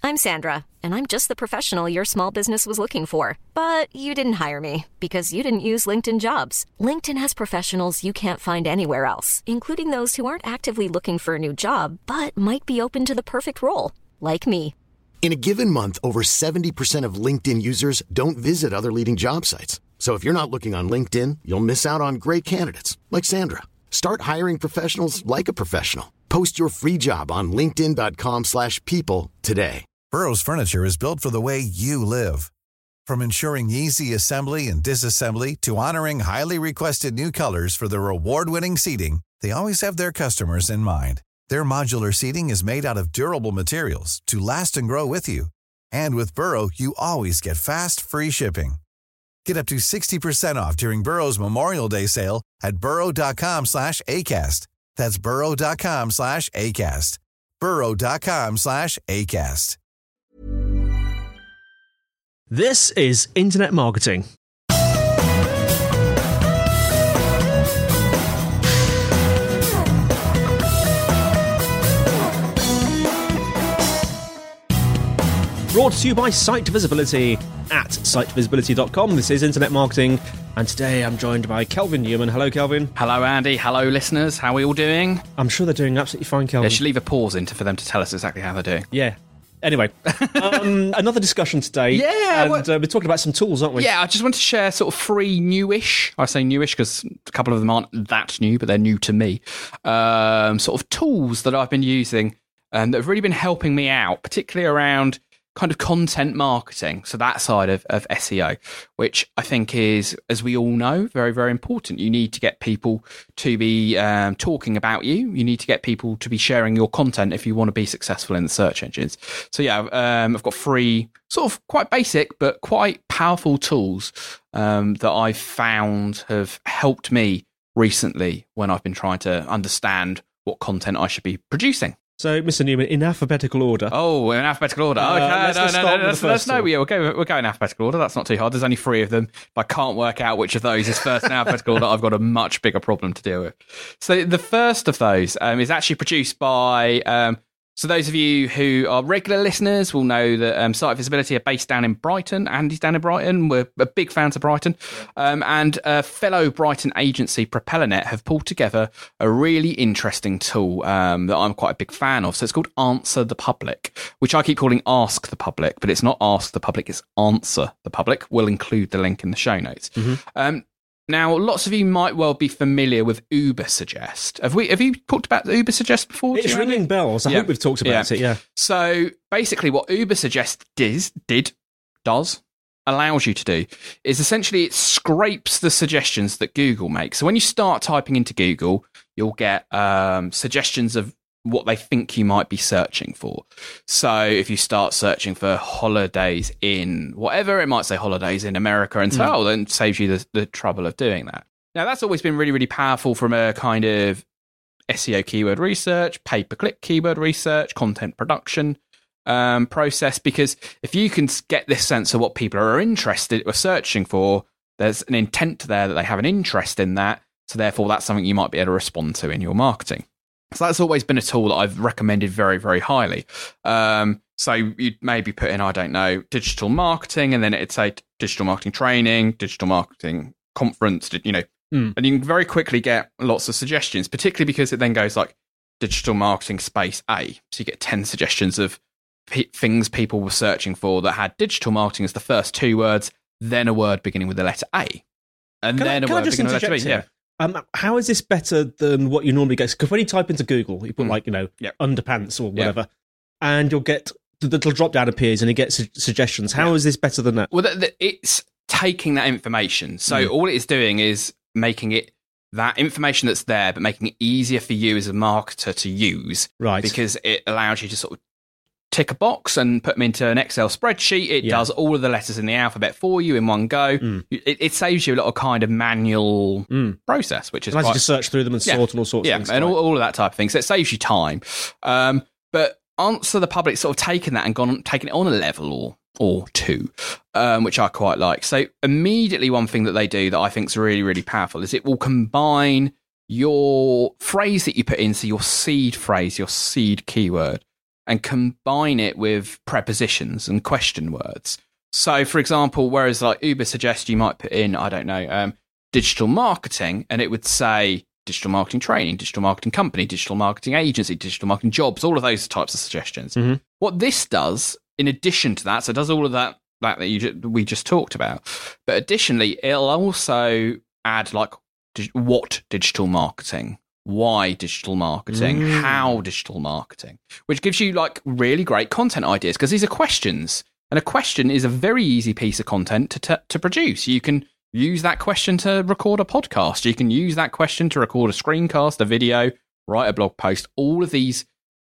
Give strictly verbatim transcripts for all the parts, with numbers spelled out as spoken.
I'm Sandra, and I'm just the professional your small business was looking for. But you didn't hire me because you didn't use LinkedIn Jobs. LinkedIn has professionals you can't find anywhere else, including those who aren't actively looking for a new job, but might be open to the perfect role, like me. In a given month, over seventy percent of LinkedIn users don't visit other leading job sites. So if you're not looking on LinkedIn, you'll miss out on great candidates like Sandra. Start hiring professionals like a professional. Post your free job on linkedin dot com slash people today. Burrow's furniture is built for the way you live. From ensuring easy assembly and disassembly to honoring highly requested new colors for their award-winning seating, they always have their customers in mind. Their modular seating is made out of durable materials to last and grow with you. And with Burrow, you always get fast, free shipping. Get up to sixty percent off during Burrow's Memorial Day sale at burrow.com slash ACAST. That's burrow.com slash ACAST. burrow.com slash ACAST. This is Internet Marketing. Brought to you by Site Visibility at site visibility dot com. This is Internet Marketing, and today I'm joined by Kelvin Newman. Hello, Kelvin. Hello, Andy. Hello, listeners. How are we all doing? I'm sure they're doing absolutely fine, Kelvin. They should leave a pause in for them to tell us exactly how they're doing. Yeah. Anyway, um, another discussion today. Yeah, and well, uh, we're talking about some tools, aren't we? Yeah, I just want to share sort of three newish, I say newish because a couple of them aren't that new, but they're new to me, um, sort of tools that I've been using and that have really been helping me out, particularly around kind of content marketing, so that side of, of S E O, which I think is, as we all know, very, very important. You need to get people to be um, talking about you. You need to get people to be sharing your content if you want to be successful in the search engines. So yeah, um, I've got three sort of quite basic but quite powerful tools um, that I've found have helped me recently when I've been trying to understand what content I should be producing. So, Mister Newman, in alphabetical order. Oh, in alphabetical order. Uh, okay, let's no, just no, start no, with the let's, first let's know. two. Yeah, we'll go, we'll go in alphabetical order. That's not too hard. There's only three of them. If I can't work out which of those is first in alphabetical order, I've got a much bigger problem to deal with. So, the first of those um, is actually produced by. Um, so, those of you who are regular listeners will know that um, Site Visibility are based down in Brighton. Andy's down in Brighton. We're big fans of Brighton. Um, and a fellow Brighton agency, PropellerNet, have pulled together a really interesting tool um, that I'm quite a big fan of. So it's called Answer the Public, which I keep calling Ask the Public, but it's not Ask the Public, it's Answer the Public. We'll include the link in the show notes. Mm-hmm. Um, Now, lots of you might well be familiar with Ubersuggest. Have we? Have you talked about Ubersuggest before? It's you, ringing Andy? bells. I Yeah. hope we've talked about Yeah. it, yeah. So basically what Ubersuggest did, did, does, allows you to do is essentially it scrapes the suggestions that Google makes. So when you start typing into Google, you'll get um, suggestions of what they think you might be searching for. So if you start searching for holidays in whatever, it might say holidays in America, and so Mm. oh, then it saves you the, the trouble of doing that. Now, that's always been really, really powerful from a kind of S E O keyword research, pay-per-click keyword research, content production um, process, because if you can get this sense of what people are interested or searching for, there's an intent there that they have an interest in that, so therefore that's something you might be able to respond to in your marketing. So that's always been a tool that I've recommended very, very highly. Um, so you'd maybe put in, I don't know, digital marketing, and then it'd say digital marketing training, digital marketing conference, you know, Mm. and you can very quickly get lots of suggestions, particularly because it then goes like digital marketing space A. So you get ten suggestions of p- things people were searching for that had digital marketing as the first two words, then a word beginning with the letter A, and Can I- then a can I word just beginning with the letter B. interject Yeah. here? Um, how is this better than what you normally get? Because when you type into Google, you put Mm. like, you know, Yep. underpants or Yep. whatever, and you'll get the little drop down appears and you get su- suggestions. How Yeah. is this better than that? Well, the, the, it's taking that information. So Mm. all it is doing is making it that information that's there, but making it easier for you as a marketer to use. Right. Because it allows you to sort of tick a box and put them into an Excel spreadsheet. It Yeah. does all of the letters in the alphabet for you in one go. Mm. It, it saves you a lot of kind of manual Mm. process, which is Allows you quite, to search through them and Yeah. sort and all sorts yeah, of things. and all, Right. all of that type of thing. So it saves you time. Um, but Answer the Public sort of taken that and gone taken it on a level or or two, um, which I quite like. So immediately one thing that they do that I think is really, really powerful is it will combine your phrase that you put in, so your seed phrase, your seed keyword, and combine it with prepositions and question words. So, for example, whereas like Uber suggests you might put in, I don't know, um, digital marketing, and it would say digital marketing training, digital marketing company, digital marketing agency, digital marketing jobs, all of those types of suggestions. Mm-hmm. What this does, in addition to that, so it does all of that that, that you, we just talked about, but additionally, it'll also add like di- what digital marketing, why digital marketing, mm. how digital marketing, which gives you like really great content ideas, because these are questions. And a question is a very easy piece of content to t- to produce. You can use that question to record a podcast. You can use that question to record a screencast, a video, write a blog post. All of these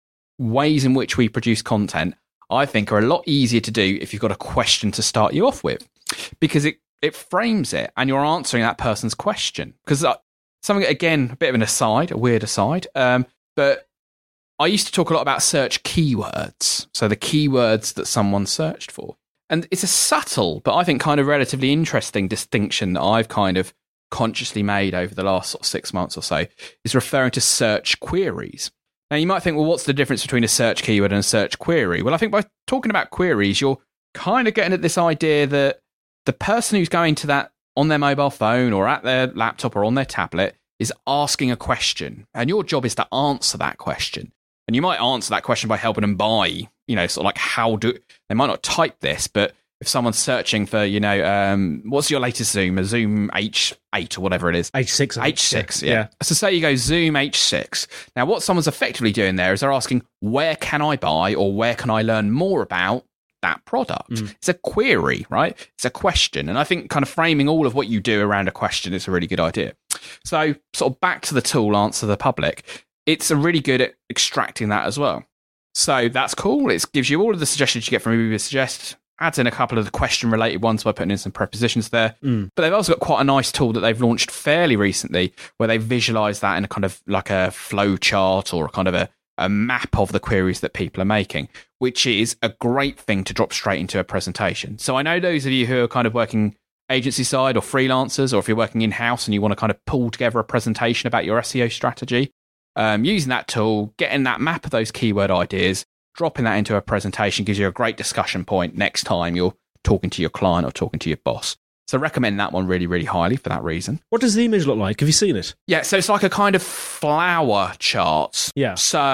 ways in which we produce content, I think, are a lot easier to do if you've got a question to start you off with, because it, it frames it and you're answering that person's question. Because uh, something, again, a bit of an aside, a weird aside, um, but I used to talk a lot about search keywords, so the keywords that someone searched for. And it's a subtle, but I think kind of relatively interesting distinction that I've kind of consciously made over the last sort of six months or so, is referring to search queries. Now, you might think, well, what's the difference between a search keyword and a search query? Well, I think by talking about queries, you're kind of getting at this idea that the person who's going to that on their mobile phone or at their laptop or on their tablet is asking a question, and your job is to answer that question. And you might answer that question by helping them buy, you know, sort of like how do, they might not type this, but if someone's searching for, you know, um, what's your latest Zoom, a Zoom H eight or whatever it is. H six. H six, yeah. yeah. So say you go Zoom H six. Now, what someone's effectively doing there is they're asking, where can I buy or where can I learn more about that product? Mm. It's a query, right? It's a question. And I think kind of framing all of what you do around a question is a really good idea. So sort of back to the tool, Answer the Public. It's a really good at extracting that as well. So that's cool. It gives you all of the suggestions you get from Uber Suggest, adds in a couple of the question-related ones by putting in some prepositions there. Mm. But they've also got quite a nice tool that they've launched fairly recently where they visualize that in a kind of like a flow chart or a kind of a, a map of the queries that people are making, which is a great thing to drop straight into a presentation. So I know those of you who are kind of working agency side or freelancers, or if you're working in-house and you want to kind of pull together a presentation about your S E O strategy, Um, using that tool, getting that map of those keyword ideas, dropping that into a presentation gives you a great discussion point next time you're talking to your client or talking to your boss. So recommend that one really, really highly for that reason. What does the image look like? Have you seen it? Yeah, so it's like a kind of flower chart. Yeah. So,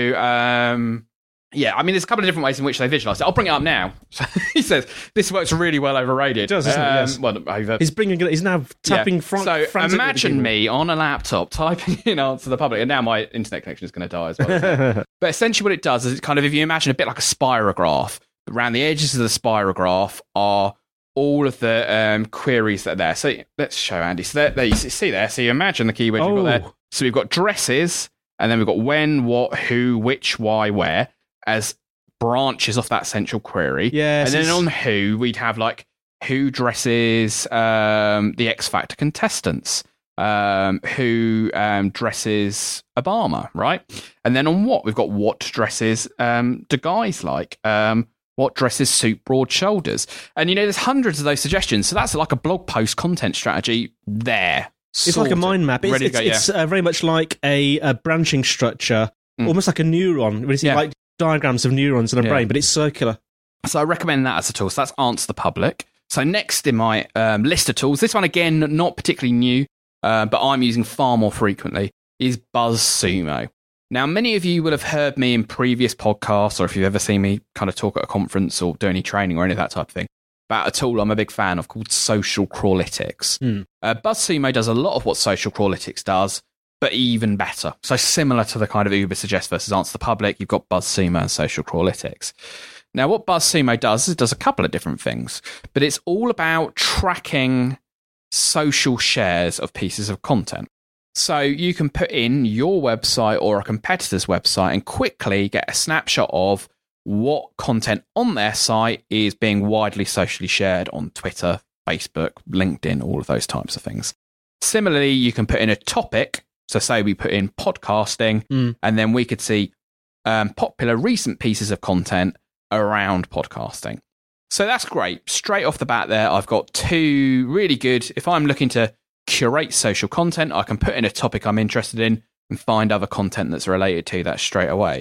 um, yeah, I mean, there's a couple of different ways in which they visualise it. I'll bring it up now. So he says, this works really well over radio. It does, doesn't um, it? Yes. Well, over... He's bringing it, he's now tapping yeah. front. So imagine me on a laptop typing in Answer the Public, and now my internet connection is going to die as well. But essentially what it does is it kind of, if you imagine a bit like a spirograph, around the edges of the spirograph are all of the um, queries that are there. So let's show Andy. So there, there you see there. So you imagine the keywords oh. we've got there. So we've got dresses, and then we've got when, what, who, which, why, where, as branches off that central query. Yes, and then on who, we'd have like who dresses um, the X Factor contestants, um, who um, dresses Obama, right? And then on what, we've got what dresses um, do guys like, um, what dresses suit broad shoulders. And, you know, there's hundreds of those suggestions. So that's like a blog post content strategy there. It's like a mind map. It's, it's, go, yeah. it's uh, very much like a, a branching structure, mm. almost like a neuron. When you see yeah. like diagrams of neurons in a yeah. brain, but it's circular. So I recommend that as a tool. So that's Answer the Public. So next in my um, list of tools, this one again, not particularly new, uh, but I'm using far more frequently, is BuzzSumo. Now, many of you will have heard me in previous podcasts, or if you've ever seen me kind of talk at a conference or do any training or any of that type of thing, about a tool I'm a big fan of called Social Crawlytics. Mm. Uh, BuzzSumo does a lot of what Social Crawlytics does, but even better. So similar to the kind of Uber Suggest versus Answer the Public, you've got BuzzSumo and Social Crawlytics. Now, what BuzzSumo does is it does a couple of different things, but it's all about tracking social shares of pieces of content. So you can put in your website or a competitor's website and quickly get a snapshot of what content on their site is being widely socially shared on Twitter, Facebook, LinkedIn, all of those types of things. Similarly, you can put in a topic. So say we put in podcasting, mm. and then we could see um, popular recent pieces of content around podcasting. So that's great. Straight off the bat there, I've got two really good. If I'm looking to curate social content, I can put in a topic I'm interested in and find other content that's related to that straight away.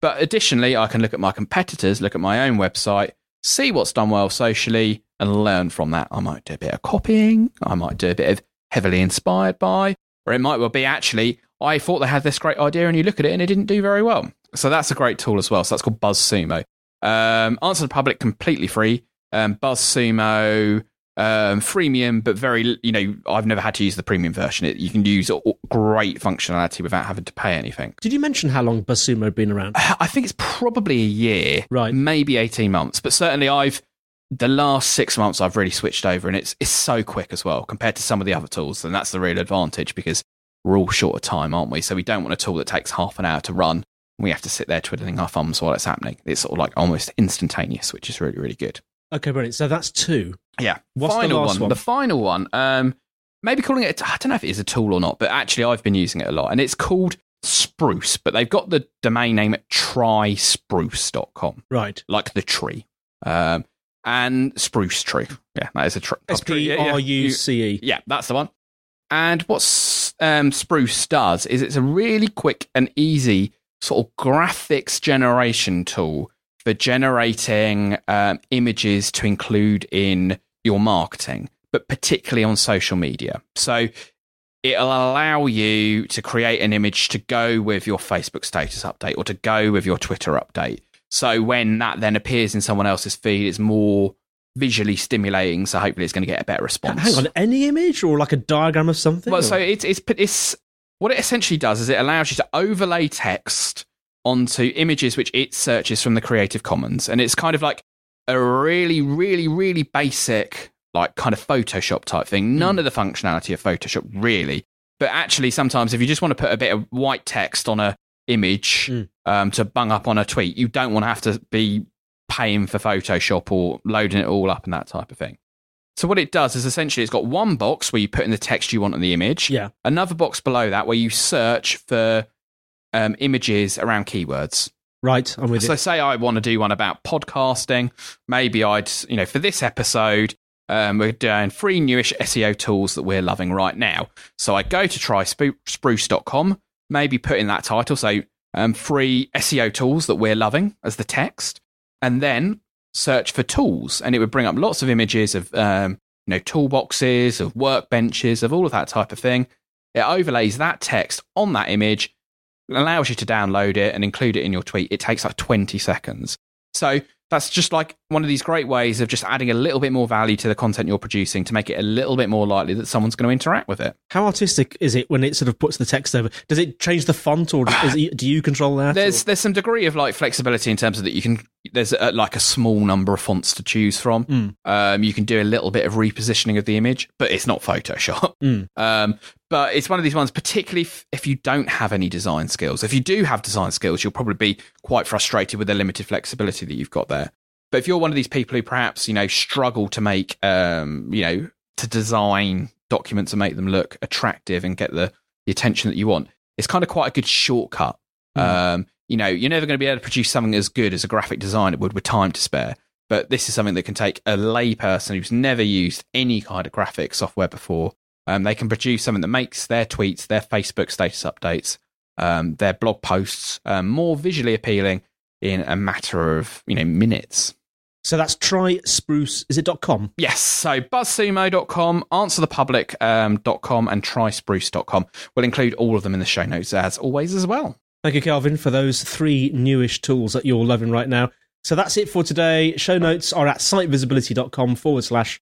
But additionally, I can look at my competitors, look at my own website, see what's done well socially, and learn from that. I might do a bit of copying. I might do a bit of heavily inspired by, or it might well be actually, I thought they had this great idea and you look at it and it didn't do very well. So that's a great tool as well. So that's called BuzzSumo. Um, Answer the Public, completely free. Um, BuzzSumo, um, freemium, but very, you know, I've never had to use the premium version. It, you can use great functionality without having to pay anything. Did you mention how long BuzzSumo had been around? I think it's probably a year, right? Maybe eighteen months, but certainly I've, the last six months I've really switched over, and it's it's so quick as well compared to some of the other tools, and that's the real advantage because we're all short of time, aren't we? So we don't want a tool that takes half an hour to run. We have to sit there twiddling our thumbs while it's happening. It's sort of like almost instantaneous, which is really, really good. Okay, brilliant. So that's two. Yeah. What's final the last one? one? The final one, um, maybe calling it, I don't know if it is a tool or not, but actually I've been using it a lot, and it's called Spruce, but they've got the domain name at try spruce dot com. Right. Like the tree. Um, and Spruce Tree. Yeah, that is a tree. S P R U C E. Yeah, that's the one. And what um, Spruce does is it's a really quick and easy sort of graphics generation tool for generating um, images to include in your marketing, but particularly on social media. So it'll allow you to create an image to go with your Facebook status update or to go with your Twitter update. So when that then appears in someone else's feed, it's more visually stimulating. So hopefully it's going to get a better response. Hang on, any image or like a diagram of something? Well, or? so it's, it's, it's, what it essentially does is it allows you to overlay text onto images which it searches from the Creative Commons. And it's kind of like a really, really, really basic, like kind of Photoshop type thing. None mm. of the functionality of Photoshop, really. But actually, sometimes if you just want to put a bit of white text on a image mm. um, to bung up on a tweet, you don't want to have to be paying for Photoshop or loading it all up and that type of thing. So what it does is essentially it's got one box where you put in the text you want on the image. Yeah. Another box below that where you search for um, images around keywords. Right, I'm with so you. So say I want to do one about podcasting. Maybe I'd, you know, for this episode, um, we're doing free newish S E O tools that we're loving right now. So I go to try spruce dot com, maybe put in that title, so um, free S E O tools that we're loving as the text, and then search for tools, and it would bring up lots of images of um, you know, toolboxes, of workbenches, of all of that type of thing. It overlays that text on that image, allows you to download it and include it in your tweet. It takes like twenty seconds. So that's just like one of these great ways of just adding a little bit more value to the content you're producing to make it a little bit more likely that someone's going to interact with it. How artistic is it when it sort of puts the text over? Does it change the font, or is it, do you control that? There's or? there's some degree of like flexibility in terms of that you can. There's a, like a small number of fonts to choose from. Mm. Um, you can do a little bit of repositioning of the image, but it's not Photoshop. Mm. Um, but it's one of these ones, particularly if, if you don't have any design skills. If you do have design skills, you'll probably be quite frustrated with the limited flexibility that you've got there. But if you're one of these people who perhaps, you know, struggle to make, um, you know, to design documents and make them look attractive and get the, the attention that you want, it's kind of quite a good shortcut. Mm. Um, you know, you're never going to be able to produce something as good as a graphic designer would with time to spare. But this is something that can take a layperson who's never used any kind of graphic software before. Um, they can produce something that makes their tweets, their Facebook status updates, um, their blog posts um, more visually appealing in a matter of, you know, minutes. So that's try spruce, is it .com? Yes, so buzzsumo dot com, answer the public dot com, um, and try spruce dot com. We'll include all of them in the show notes as always as well. Thank you, Kelvin, for those three newish tools that you're loving right now. So that's it for today. Show notes are at sitevisibility.com forward slash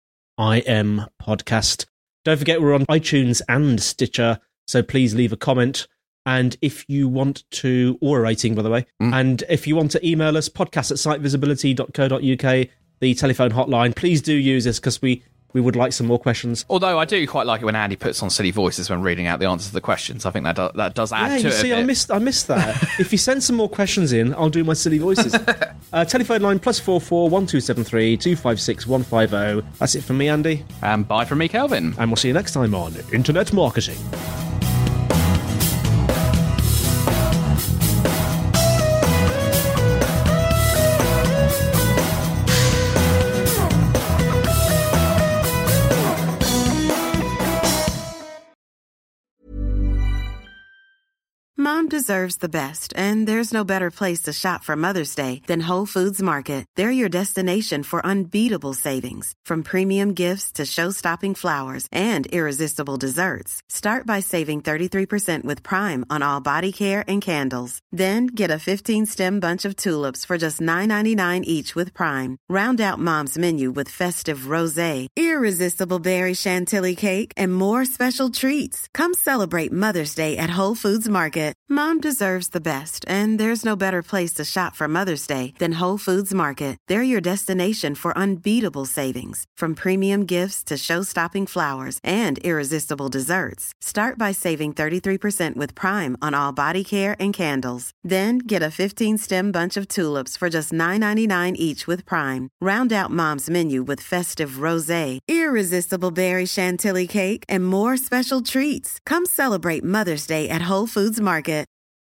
IM podcast. Don't forget we're on iTunes and Stitcher, so please leave a comment. And if you want to, or a rating, by the way, mm. and if you want to email us, podcast at sitevisibility dot co dot uk, the telephone hotline, please do use this because we, we would like some more questions. Although I do quite like it when Andy puts on silly voices when reading out the answers to the questions. I think that do, that does add yeah, to you it. See, a bit. I missed, I missed that. If you send some more questions in, I'll do my silly voices. uh, telephone line plus four four one two seven three two five six one five zero. That's it from me, Andy. And bye from me, Kelvin. And we'll see you next time on Internet Marketing. Mom deserves the best, and there's no better place to shop for Mother's Day than Whole Foods Market. They're your destination for unbeatable savings, from premium gifts to show-stopping flowers and irresistible desserts. Start by saving thirty-three percent with Prime on all body care and candles. Then get a fifteen-stem bunch of tulips for just nine ninety-nine each with Prime. Round out Mom's menu with festive rosé, irresistible berry chantilly cake, and more special treats. Come celebrate Mother's Day at Whole Foods Market. Mom deserves the best, and there's no better place to shop for Mother's Day than Whole Foods Market. They're your destination for unbeatable savings, from premium gifts to show-stopping flowers and irresistible desserts. Start by saving thirty-three percent with Prime on all body care and candles. Then get a fifteen-stem bunch of tulips for just nine ninety-nine each with Prime. Round out Mom's menu with festive rosé, irresistible berry chantilly cake, and more special treats. Come celebrate Mother's Day at Whole Foods Market.